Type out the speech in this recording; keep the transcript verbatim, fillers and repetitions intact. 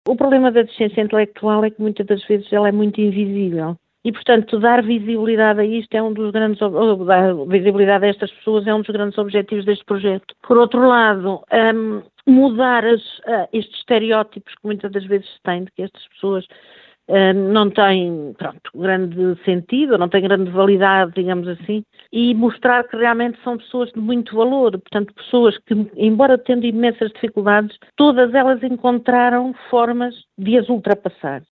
O problema da deficiência intelectual é que muitas das vezes ela é muito invisível. E, portanto, dar visibilidade a isto é um dos grandes, ou dar visibilidade a estas pessoas é um dos grandes objetivos deste projeto. Por outro lado, um, mudar as, uh, estes estereótipos que muitas das vezes se tem de que estas pessoas uh, não têm, pronto, grande sentido, não têm grande validade, digamos assim, e mostrar que realmente são pessoas de muito valor, portanto, pessoas que, embora tendo imensas dificuldades, todas elas encontraram formas de as ultrapassar.